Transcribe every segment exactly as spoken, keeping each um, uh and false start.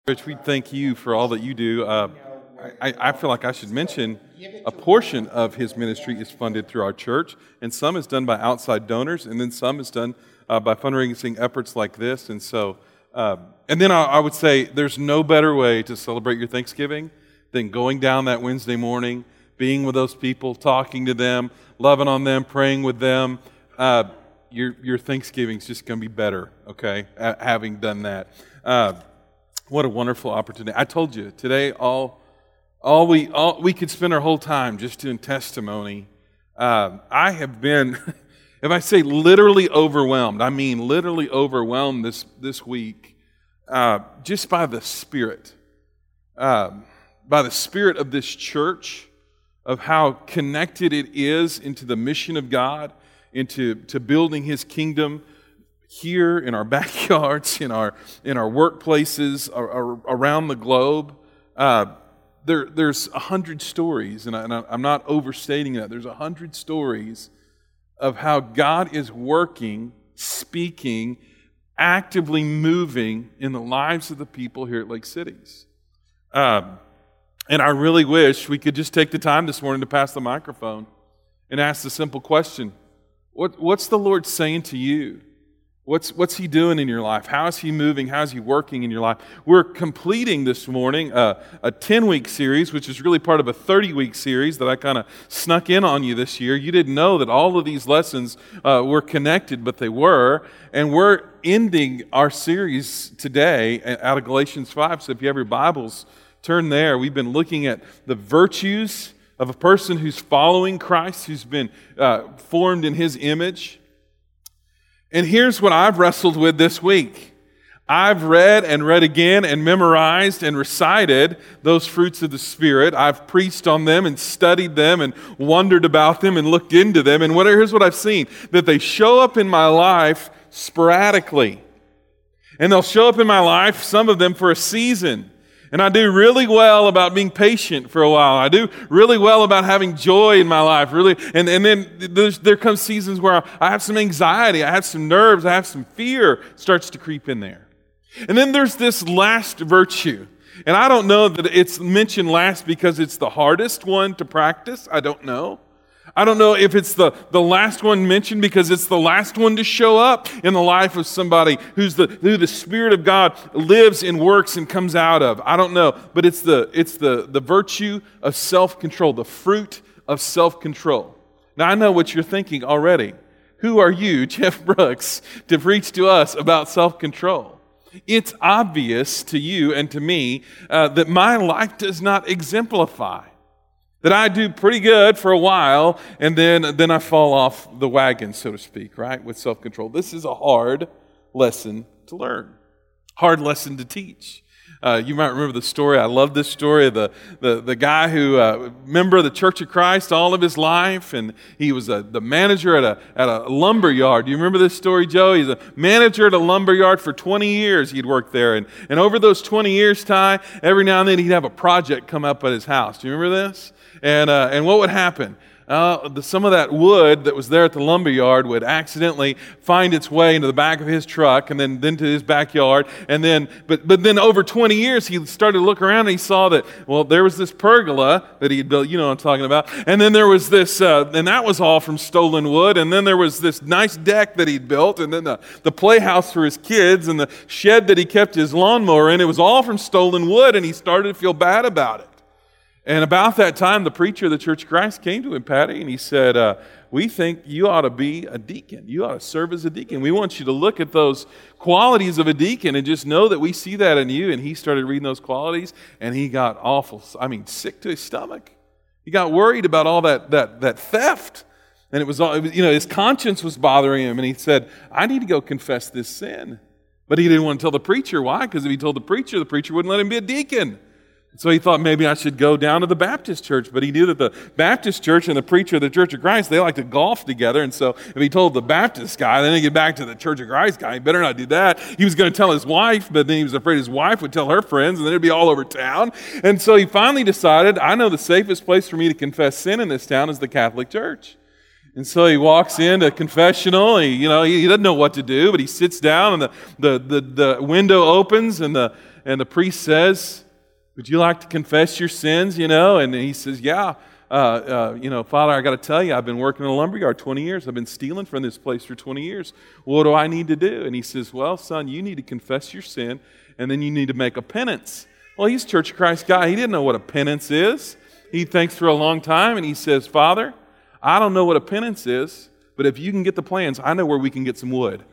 Rich, we thank you for all that you do. Uh, I, I feel like I should mention a portion of his ministry is funded through our church, and some is done by outside donors, and then some is done uh, by fundraising efforts like this. And so, uh, and then I, I would say there's no better way to celebrate your Thanksgiving than going down that Wednesday morning, being with those people, talking to them, loving on them, praying with them. Uh, your your Thanksgiving's just going to be better, okay, having done that. Uh, What a wonderful opportunity. I told you, today all all we all we could spend our whole time just doing testimony. Uh, I have been, if I say literally overwhelmed, I mean literally overwhelmed this, this week uh, just by the Spirit. Uh, by the Spirit of this church, of how connected it is into the mission of God, into to building His kingdom, here in our backyards, in our in our workplaces, ar- ar- around the globe. Uh, there, there's a hundred stories, and, I, and I'm not overstating that. There's a hundred stories of how God is working, speaking, actively moving in the lives of the people here at Lake Cities. Um, and I really wish we could just take the time this morning to pass the microphone and ask the simple question: What, what's the Lord saying to you? What's what's He doing in your life? How is He moving? How is He working in your life? We're completing this morning uh, a ten-week series, which is really part of a thirty-week series that I kind of snuck in on you this year. You didn't know that all of these lessons uh, were connected, but they were. And we're ending our series today out of Galatians five. So if you have your Bibles, turn there. We've been looking at the virtues of a person who's following Christ, who's been uh, formed in His image. And here's what I've wrestled with this week. I've read and read again and memorized and recited those fruits of the Spirit. I've preached on them and studied them and wondered about them and looked into them. And what, here's what I've seen, that they show up in my life sporadically. And they'll show up in my life, some of them for a season. And I do really well about being patient for a while. I do really well about having joy in my life, really. And, and then there comes seasons where I have some anxiety, I have some nerves, I have some fear starts to creep in there. And then there's this last virtue. And I don't know that it's mentioned last because it's the hardest one to practice. I don't know. I don't know if it's the, the last one mentioned because it's the last one to show up in the life of somebody who's the who the Spirit of God lives and works and comes out of. I don't know, but it's the it's the, the virtue of self-control, the fruit of self-control. Now I know what you're thinking already. Who are you, Jeff Brooks, to preach to us about self-control? It's obvious to you and to me uh, that my life does not exemplify. That I do pretty good for a while, and then, then I fall off the wagon, so to speak, right, with self-control. This is a hard lesson to learn, hard lesson to teach. Uh, you might remember the story. I love this story of the, the, the guy who, uh, member of the Church of Christ all of his life, and he was a, the manager at a, at a lumber yard. Do you remember this story, Joe? He's a manager at a lumber yard for twenty years he'd worked there, and, and over those twenty years, Ty, every now and then he'd have a project come up at his house. Do you remember this? And uh, and what would happen? Uh, the, some of that wood that was there at the lumber yard would accidentally find its way into the back of his truck and then, then to his backyard. And then, but but then over twenty years, he started to look around and he saw that, well, there was this pergola that he had built, you know what I'm talking about. And then there was this, uh, and that was all from stolen wood. And then there was this nice deck that he'd built. And then the, the playhouse for his kids and the shed that he kept his lawnmower in. It was all from stolen wood, and he started to feel bad about it. And about that time, the preacher of the Church of Christ came to him, Patty, and he said, uh, we think you ought to be a deacon. You ought to serve as a deacon. We want you to look at those qualities of a deacon and just know that we see that in you. And he started reading those qualities, and he got awful, I mean, sick to his stomach. He got worried about all that that that theft. And it was, all, you know, his conscience was bothering him. And he said, I need to go confess this sin. But he didn't want to tell the preacher. Why? Because if he told the preacher, the preacher wouldn't let him be a deacon. So he thought maybe I should go down to the Baptist church, but he knew that the Baptist church and the preacher of the Church of Christ, they like to golf together, and so if he told the Baptist guy, then he get back to the Church of Christ guy, he better not do that. He was going to tell his wife, but then he was afraid his wife would tell her friends, and then it'd be all over town. And so he finally decided, I know the safest place for me to confess sin in this town is the Catholic Church. And so he walks into confessional. He, you know, he, he doesn't know what to do, but he sits down, and the, the, the, the window opens, and the and the priest says, would you like to confess your sins, you know? And he says, yeah, uh, uh, you know, Father, I got to tell you, I've been working in a lumberyard twenty years. I've been stealing from this place for twenty years. What do I need to do? And he says, well, son, you need to confess your sin, and then you need to make a penance. Well, he's a Church of Christ guy. He didn't know what a penance is. He thinks for a long time, and he says, Father, I don't know what a penance is, but if you can get the plans, I know where we can get some wood.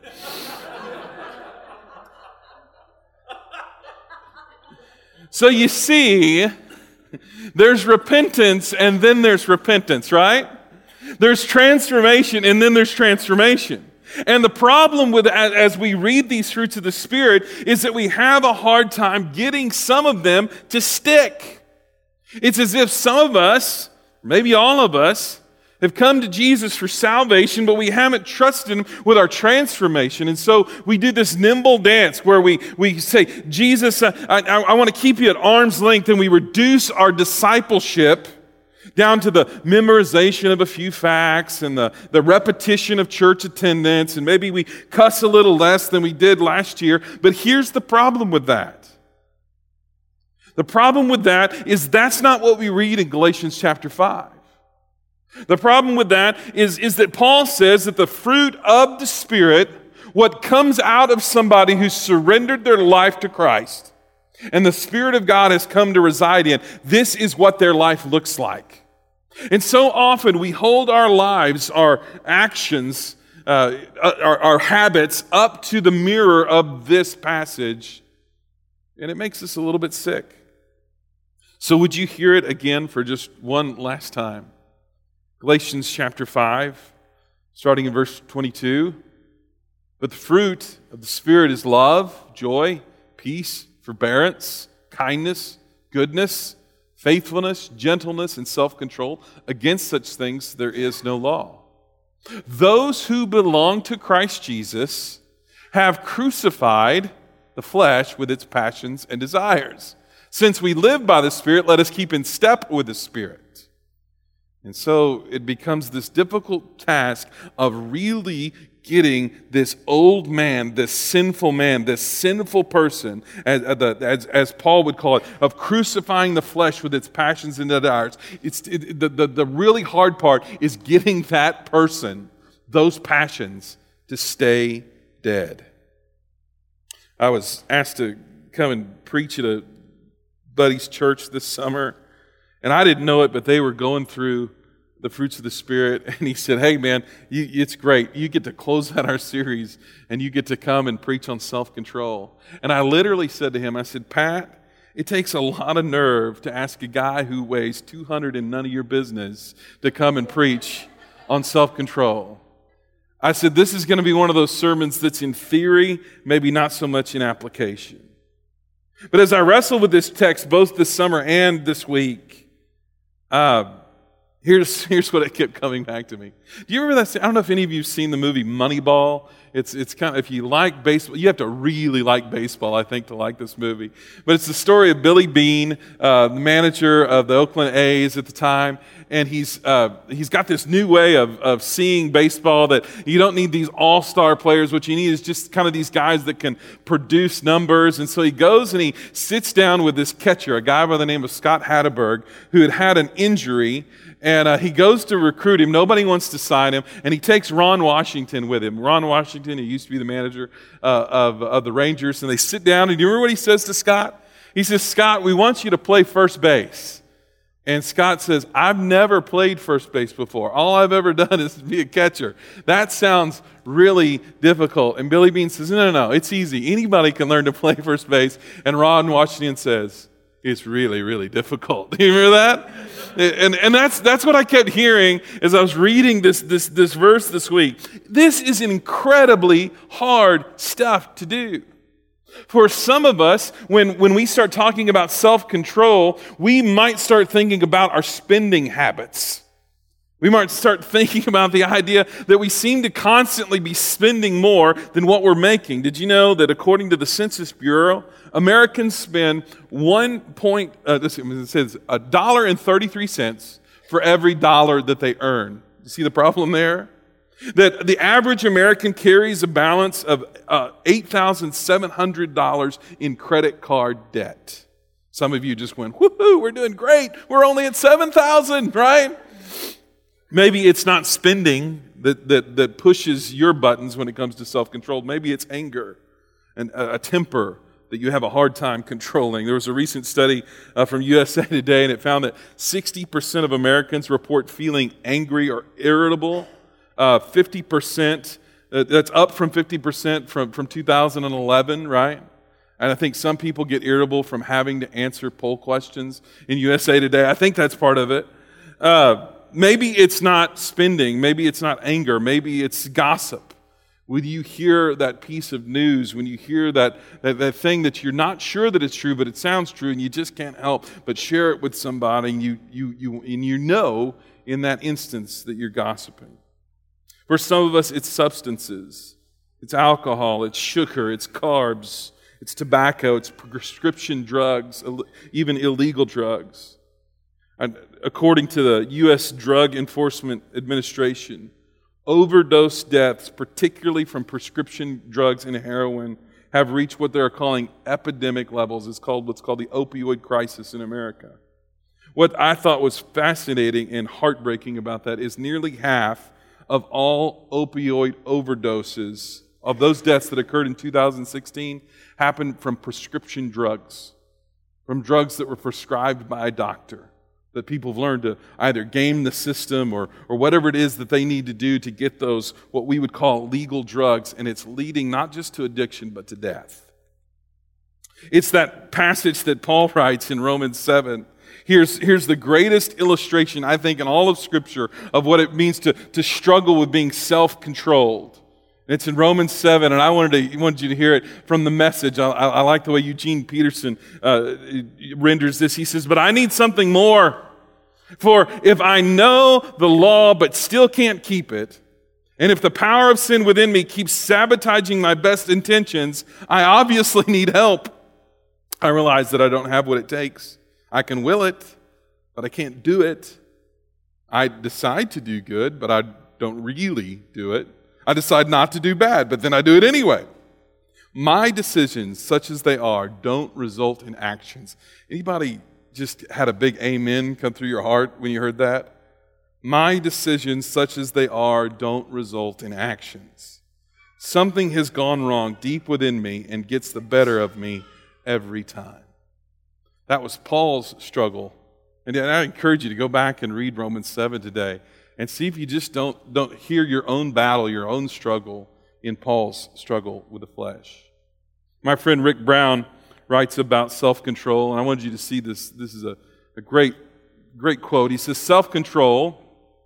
So you see, there's repentance and then there's repentance, right? There's transformation and then there's transformation. And the problem with, as we read these fruits of the Spirit, is that we have a hard time getting some of them to stick. It's as if some of us, maybe all of us, have come to Jesus for salvation, but we haven't trusted Him with our transformation. And so we do this nimble dance where we, we say, Jesus, uh, I, I want to keep you at arm's length, and we reduce our discipleship down to the memorization of a few facts and the, the repetition of church attendance, and maybe we cuss a little less than we did last year. But here's the problem with that. The problem with that is that's not what we read in Galatians chapter five. The problem with that is, is that Paul says that the fruit of the Spirit, what comes out of somebody who's surrendered their life to Christ, and the Spirit of God has come to reside in, this is what their life looks like. And so often we hold our lives, our actions, uh, our, our habits up to the mirror of this passage, and it makes us a little bit sick. So would you hear it again for just one last time? Galatians chapter five, starting in verse twenty-two. But the fruit of the Spirit is love, joy, peace, forbearance, kindness, goodness, faithfulness, gentleness, and self-control. Against such things there is no law. Those who belong to Christ Jesus have crucified the flesh with its passions and desires. Since we live by the Spirit, let us keep in step with the Spirit. And so it becomes this difficult task of really getting this old man, this sinful man, this sinful person, as, as, as Paul would call it, of crucifying the flesh with its passions and desires. It's, it, the, the, the really hard part is getting that person, those passions, to stay dead. I was asked to come and preach at a buddy's church this summer, and I didn't know it, but they were going through the fruits of the Spirit, and he said, hey man, you, it's great. You get to close out our series, and you get to come and preach on self-control. And I literally said to him, I said, Pat, it takes a lot of nerve to ask a guy who weighs two hundred and none of your business to come and preach on self-control. I said, this is going to be one of those sermons that's in theory, maybe not so much in application. But as I wrestle with this text, both this summer and this week, uh, Here's, here's what it kept coming back to me. Do you remember that? I don't know if any of you have seen the movie Moneyball. It's, it's kind of, if you like baseball, you have to really like baseball, I think, to like this movie. But it's the story of Billy Beane, uh, the manager of the Oakland A's at the time. And he's uh, he's got this new way of, of seeing baseball that you don't need these all-star players. What you need is just kind of these guys that can produce numbers. And so he goes and he sits down with this catcher, a guy by the name of Scott Hatteberg, who had had an injury. And uh, he goes to recruit him. Nobody wants to sign him. And he takes Ron Washington with him. Ron Washington, he used to be the manager uh, of, of the Rangers. And they sit down. And do you remember what he says to Scott? He says, Scott, we want you to play first base. And Scott says, I've never played first base before. All I've ever done is be a catcher. That sounds really difficult. And Billy Beane says, no, no, no, it's easy. Anybody can learn to play first base. And Ron Washington says, it's really, really difficult. Do you remember that? And, and that's that's what I kept hearing as I was reading this, this, this verse this week. This is incredibly hard stuff to do. For some of us, when, when we start talking about self-control, we might start thinking about our spending habits. We might start thinking about the idea that we seem to constantly be spending more than what we're making. Did you know that according to the Census Bureau, Americans spend one point, uh, it says a dollar and thirty-three cents for every dollar that they earn. You see the problem there? That the average American carries a balance of uh, eight thousand seven hundred dollars in credit card debt. Some of you just went, woohoo, we're doing great. We're only at seven thousand, right? Maybe it's not spending that, that, that pushes your buttons when it comes to self-control. Maybe it's anger and a, a temper that you have a hard time controlling. There was a recent study uh, from U S A Today, and it found that sixty percent of Americans report feeling angry or irritable. Uh, fifty percent, uh, that's up from fifty percent from, from two thousand eleven, right? And I think some people get irritable from having to answer poll questions in U S A Today. I think that's part of it. Uh, maybe it's not spending. Maybe it's not anger. Maybe it's gossip. When you hear that piece of news, when you hear that, that, that thing that you're not sure that it's true, but it sounds true, and you just can't help but share it with somebody, and you, you, you, and you know in that instance that you're gossiping. For some of us, it's substances. It's alcohol, it's sugar, it's carbs, it's tobacco, it's prescription drugs, even illegal drugs. And according to the U S Drug Enforcement Administration, overdose deaths, particularly from prescription drugs and heroin, have reached what they're calling epidemic levels. It's called what's called the opioid crisis in America. What I thought was fascinating and heartbreaking about that is nearly half of all opioid overdoses, of those deaths that occurred in two thousand sixteen, happened from prescription drugs, from drugs that were prescribed by a doctor, that people have learned to either game the system or, or whatever it is that they need to do to get those, what we would call legal drugs, and it's leading not just to addiction, but to death. It's that passage that Paul writes in Romans seven. Here's, here's the greatest illustration, I think, in all of Scripture of what it means to, to struggle with being self-controlled. And it's in Romans seven, and I wanted, to, wanted you to hear it from the Message. I, I, I like the way Eugene Peterson uh, renders this. He says, "But I need something more. For if I know the law but still can't keep it, and if the power of sin within me keeps sabotaging my best intentions, I obviously need help. I realize that I don't have what it takes. I can will it, but I can't do it. I decide to do good, but I don't really do it. I decide not to do bad, but then I do it anyway. My decisions, such as they are, don't result in actions." Anybody just had a big amen come through your heart when you heard that? My decisions, such as they are, don't result in actions. Something has gone wrong deep within me and gets the better of me every time. That was Paul's struggle. And I encourage you to go back and read Romans seven today and see if you just don't, don't hear your own battle, your own struggle in Paul's struggle with the flesh. My friend Rick Brown writes about self-control, and I wanted you to see this. This is a, a great, great quote. He says, "Self-control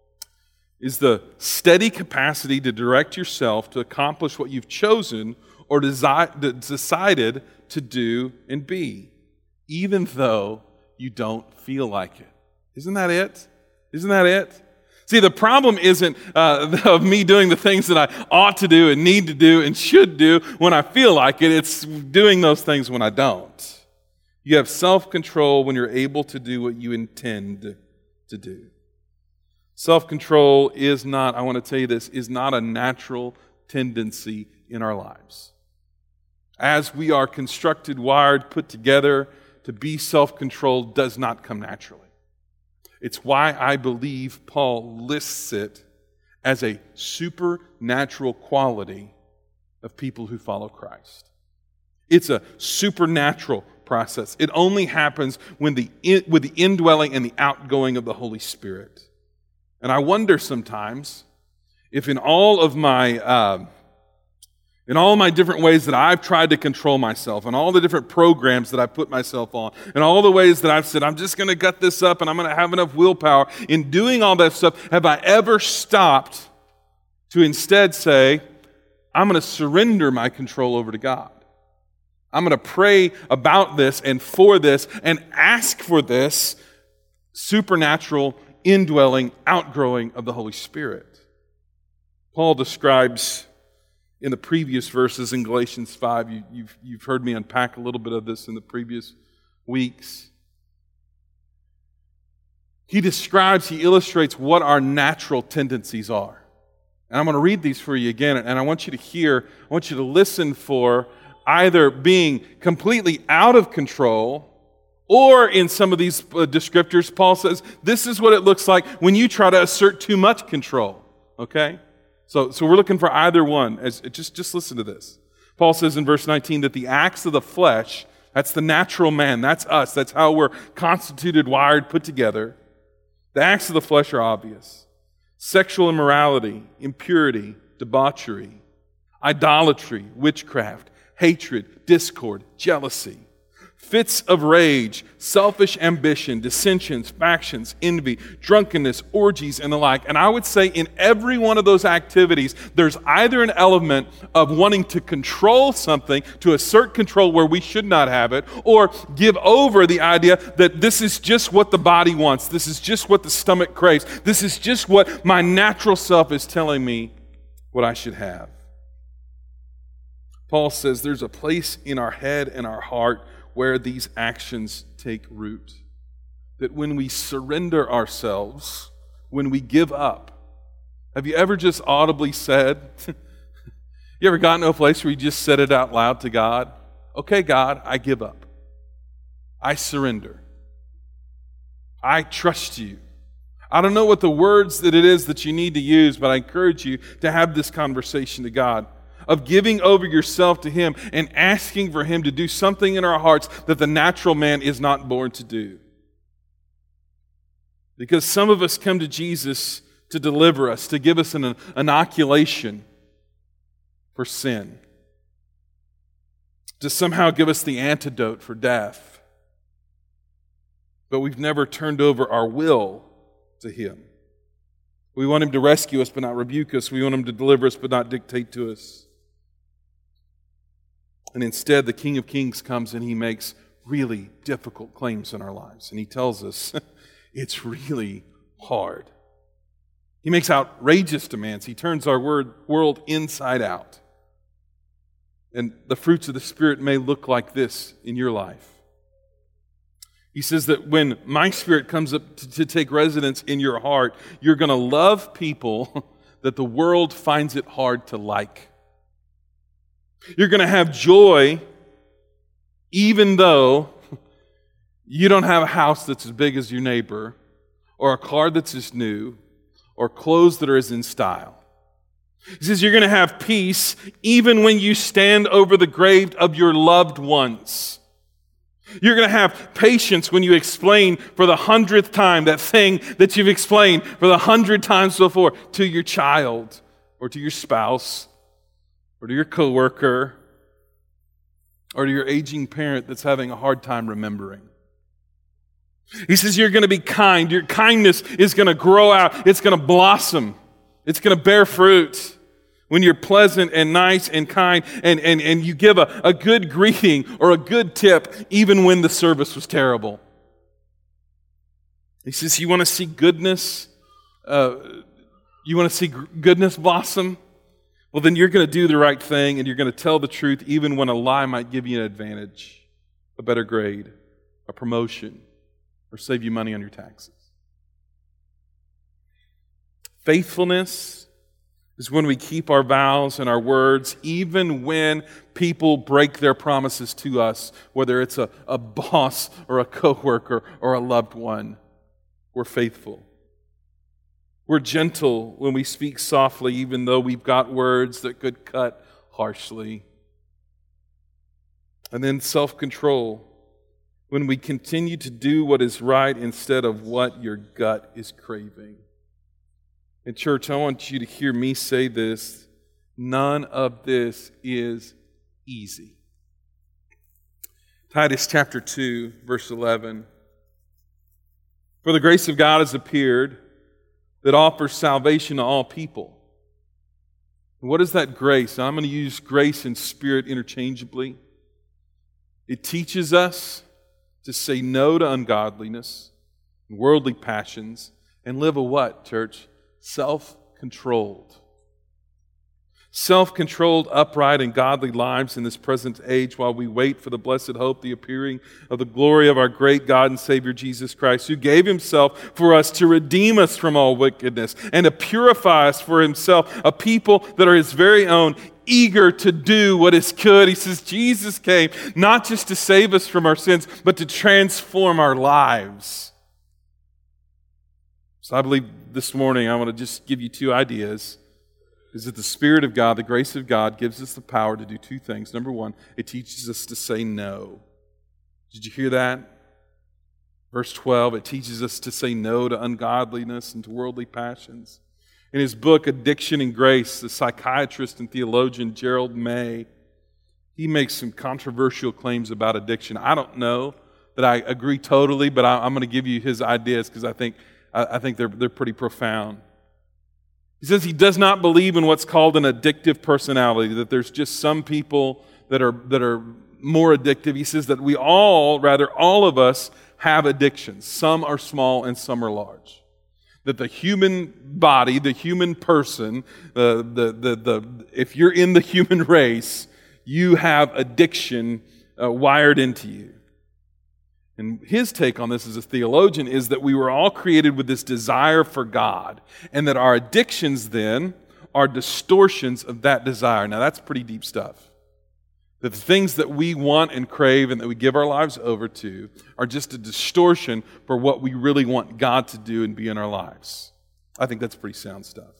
is the steady capacity to direct yourself to accomplish what you've chosen or desi- decided to do and be, even though you don't feel like it." Isn't that it? Isn't that it? See, the problem isn't uh, of me doing the things that I ought to do and need to do and should do when I feel like it. It's doing those things when I don't. You have self-control when you're able to do what you intend to do. Self-control is not, I want to tell you this, is not a natural tendency in our lives. As we are constructed, wired, put together, to be self-controlled does not come naturally. It's why I believe Paul lists it as a supernatural quality of people who follow Christ. It's a supernatural process. It only happens when the in, with the indwelling and the outgoing of the Holy Spirit. And I wonder sometimes if in all of my uh, in all my different ways that I've tried to control myself, and all the different programs that I've put myself on, and all the ways that I've said, I'm just going to gut this up and I'm going to have enough willpower, in doing all that stuff, have I ever stopped to instead say, I'm going to surrender my control over to God. I'm going to pray about this and for this and ask for this supernatural indwelling, outgrowing of the Holy Spirit. Paul describes in the previous verses in Galatians five, you, you've, you've heard me unpack a little bit of this in the previous weeks. He describes, he illustrates what our natural tendencies are. And I'm going to read these for you again, and I want you to hear, I want you to listen for either being completely out of control, or in some of these uh, descriptors, Paul says, this is what it looks like when you try to assert too much control. Okay? So, so we're looking for either one. As, just, just listen to this. Paul says in verse nineteen that the acts of the flesh, that's the natural man, that's us, that's how we're constituted, wired, put together. The acts of the flesh are obvious. Sexual immorality, impurity, debauchery, idolatry, witchcraft, hatred, discord, jealousy, fits of rage, selfish ambition, dissensions, factions, envy, drunkenness, orgies, and the like. And I would say in every one of those activities, there's either an element of wanting to control something, to assert control where we should not have it, or give over the idea that this is just what the body wants, this is just what the stomach craves, this is just what my natural self is telling me what I should have. Paul says there's a place in our head and our heart where these actions take root. That when we surrender ourselves, when we give up, have you ever just audibly said, you ever gotten to a place where you just said it out loud to God? Okay, God, I give up. I surrender. I trust you. I don't know what the words that it is that you need to use, but I encourage you to have this conversation to God, of giving over yourself to Him and asking for Him to do something in our hearts that the natural man is not born to do. Because some of us come to Jesus to deliver us, to give us an inoculation for sin, to somehow give us the antidote for death. But we've never turned over our will to Him. We want Him to rescue us but not rebuke us. We want Him to deliver us but not dictate to us. And instead, the King of Kings comes and He makes really difficult claims in our lives. And He tells us it's really hard. He makes outrageous demands. He turns our word, world inside out. And the fruits of the Spirit may look like this in your life. He says that when my Spirit comes up to, to take residence in your heart, you're going to love people that the world finds it hard to like. You're going to have joy even though you don't have a house that's as big as your neighbor, or a car that's as new, or clothes that are as in style. He says you're going to have peace even when you stand over the grave of your loved ones. You're going to have patience when you explain for the hundredth time that thing that you've explained for the hundred times before to your child, or to your spouse, or to your coworker, or to your aging parent that's having a hard time remembering. He says you're going to be kind. Your kindness is going to grow out. It's going to blossom. It's going to bear fruit when you're pleasant and nice and kind, and, and, and you give a, a good greeting or a good tip even when the service was terrible. He says you want to see goodness, uh, you want to see goodness blossom? Well, then you're going to do the right thing and you're going to tell the truth even when a lie might give you an advantage, a better grade, a promotion, or save you money on your taxes. Faithfulness is when we keep our vows and our words even when people break their promises to us, whether it's a, a boss or a coworker or a loved one. We're faithful. We're gentle when we speak softly, even though we've got words that could cut harshly. And then self-control, when we continue to do what is right instead of what your gut is craving. And church, I want you to hear me say this. None of this is easy. Titus chapter two, verse eleven. For the grace of God has appeared, that offers salvation to all people. What is that grace? I'm going to use grace and spirit interchangeably. It teaches us to say no to ungodliness and worldly passions and live a what, church? Self-controlled. self-controlled, upright, and godly lives in this present age while we wait for the blessed hope, the appearing of the glory of our great God and Savior Jesus Christ, who gave himself for us to redeem us from all wickedness and to purify us for himself, a people that are his very own, eager to do what is good. He says Jesus came not just to save us from our sins, but to transform our lives. So I believe this morning I want to just give you two ideas. Is that the Spirit of God, the grace of God, gives us the power to do two things. Number one, it teaches us to say no. Did you hear that? Verse twelve, it teaches us to say no to ungodliness and to worldly passions. In his book, Addiction and Grace, the psychiatrist and theologian Gerald May, he makes some controversial claims about addiction. I don't know that I agree totally, but I, I'm going to give you his ideas because I think, I, I think they're, they're pretty profound. He says he does not believe in what's called an addictive personality, that there's just some people that are that are more addictive. He says that we all, rather all of us, have addictions. Some are small and some are large. That the human body, the human person, uh, the, the, the, if you're in the human race, you have addiction uh, wired into you. And his take on this as a theologian is that we were all created with this desire for God, and that our addictions then are distortions of that desire. Now that's pretty deep stuff. That the things that we want and crave and that we give our lives over to are just a distortion for what we really want God to do and be in our lives. I think that's pretty sound stuff.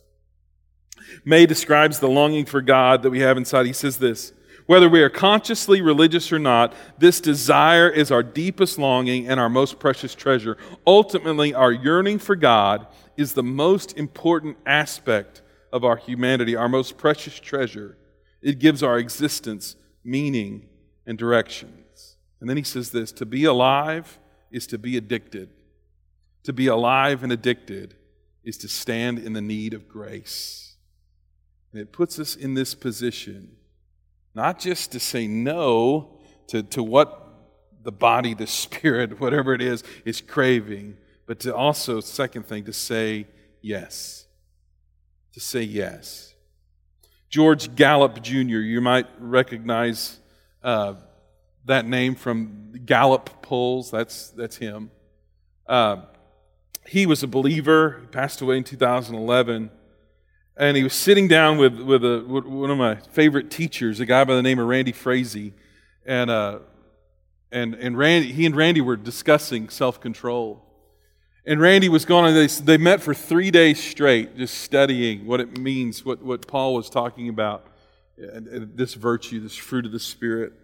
May describes the longing for God that we have inside. He says this: whether we are consciously religious or not, this desire is our deepest longing and our most precious treasure. Ultimately, our yearning for God is the most important aspect of our humanity, our most precious treasure. It gives our existence meaning and directions. And then he says this: to be alive is to be addicted. To be alive and addicted is to stand in the need of grace. And it puts us in this position not just to say no to, to what the body, the spirit, whatever it is, is craving, but to also, second thing, to say yes. To say yes. George Gallup Junior, you might recognize uh, that name from Gallup polls. That's, that's him. Uh, he was a believer. He passed away in two thousand eleven. And he was sitting down with, with a, one of my favorite teachers, a guy by the name of Randy Frazee. And, uh, and, and Randy, he and Randy were discussing self-control. And Randy was going on, they, they met for three days straight, just studying what it means, what, what Paul was talking about, and, and this virtue, this fruit of the Spirit.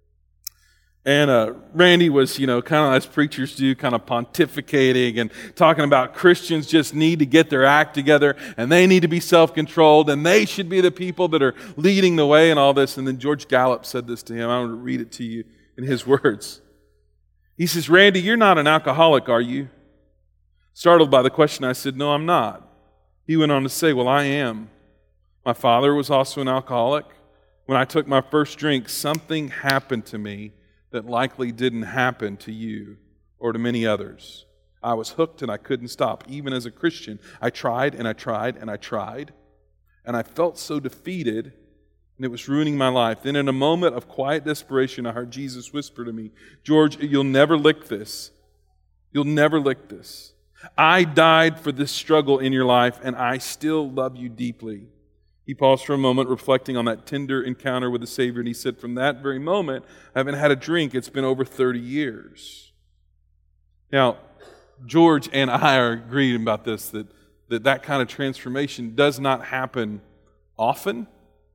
And uh, Randy was, you know, kind of as preachers do, kind of pontificating and talking about Christians just need to get their act together and they need to be self-controlled and they should be the people that are leading the way and all this. And then George Gallup said this to him. I want to read it to you in his words. He says, "Randy, you're not an alcoholic, are you?" Startled by the question, I said, "No, I'm not." He went on to say, "Well, I am. My father was also an alcoholic. When I took my first drink, something happened to me that likely didn't happen to you or to many others. I was hooked and I couldn't stop. Even as a Christian, I tried and I tried and I tried, and I felt so defeated, and it was ruining my life. Then in a moment of quiet desperation, I heard Jesus whisper to me, 'George, you'll never lick this. You'll never lick this. I died for this struggle in your life, and I still love you deeply.'" He paused for a moment, reflecting on that tender encounter with the Savior, and he said, "From that very moment, I haven't had a drink. It's been over thirty years. Now, George and I are agreeing about this, that that, that kind of transformation does not happen often.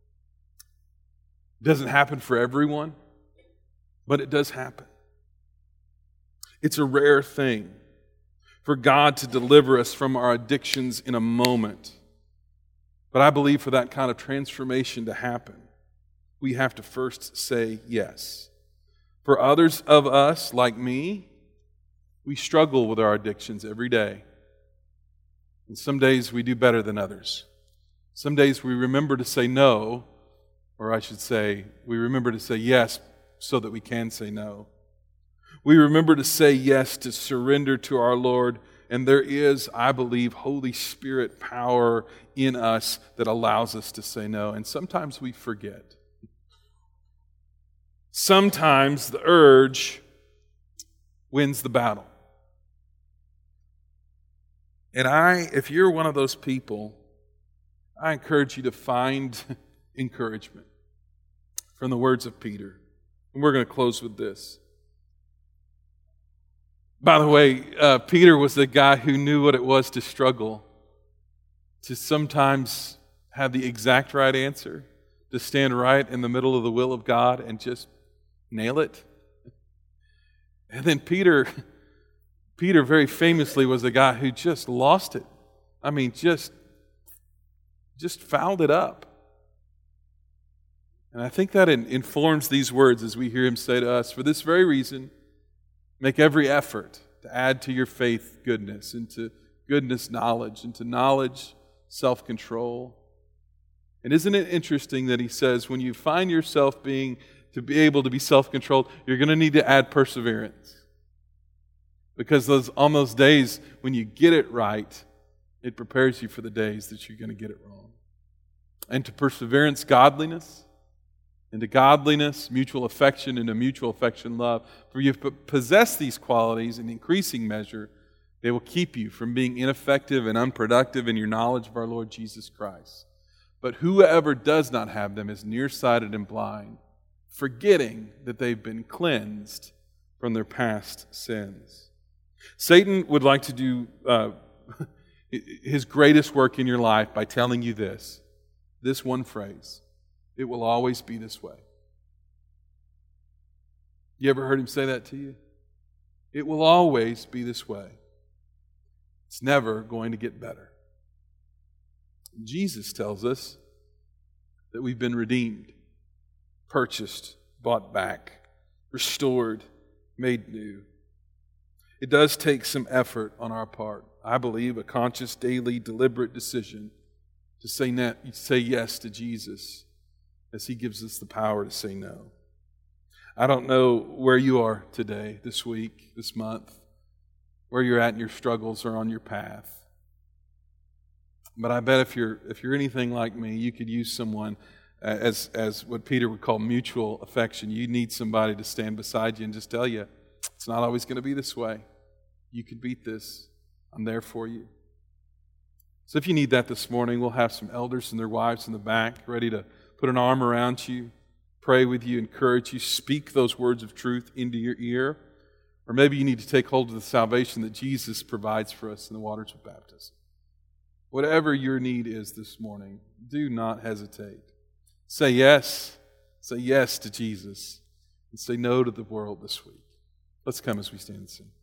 It doesn't happen for everyone, but it does happen. It's a rare thing for God to deliver us from our addictions in a moment. But I believe for that kind of transformation to happen, we have to first say yes. For others of us, like me, we struggle with our addictions every day. And some days we do better than others. Some days we remember to say no, or I should say, we remember to say yes so that we can say no. We remember to say yes, to surrender to our Lord and there is, I believe, Holy Spirit power in us that allows us to say no. And sometimes we forget. Sometimes the urge wins the battle. And I, if you're one of those people, I encourage you to find encouragement from the words of Peter. And we're going to close with this. By the way, uh, Peter was the guy who knew what it was to struggle, to sometimes have the exact right answer, to stand right in the middle of the will of God and just nail it. And then Peter, Peter very famously was a guy who just lost it. I mean, just, just fouled it up. And I think that informs these words as we hear him say to us, for this very reason, make every effort to add to your faith goodness, and to goodness knowledge, and to knowledge self-control. And isn't it interesting that he says when you find yourself being to be able to be self-controlled, you're going to need to add perseverance. Because those on those days when you get it right, it prepares you for the days that you're going to get it wrong. And to perseverance, godliness. Into godliness, mutual affection, into mutual affection, love. For you possess these qualities in increasing measure, they will keep you from being ineffective and unproductive in your knowledge of our Lord Jesus Christ. But whoever does not have them is nearsighted and blind, forgetting that they've been cleansed from their past sins. Satan would like to do uh, his greatest work in your life by telling you this, this one phrase. It will always be this way. You ever heard him say that to you? It will always be this way. It's never going to get better. Jesus tells us that we've been redeemed, purchased, bought back, restored, made new. It does take some effort on our part. I believe a conscious, daily, deliberate decision to say, ne- say yes to Jesus, as He gives us the power to say no. I don't know where you are today, this week, this month, where you're at in your struggles or on your path. But I bet if you're if you're anything like me, you could use someone as as what Peter would call mutual affection. You need somebody to stand beside you and just tell you, it's not always going to be this way. You can beat this. I'm there for you. So if you need that this morning, we'll have some elders and their wives in the back ready to put an arm around you, pray with you, encourage you, speak those words of truth into your ear. Or maybe you need to take hold of the salvation that Jesus provides for us in the waters of baptism. Whatever your need is this morning, do not hesitate. Say yes. Say yes to Jesus. And say no to the world this week. Let's come as we stand and sing.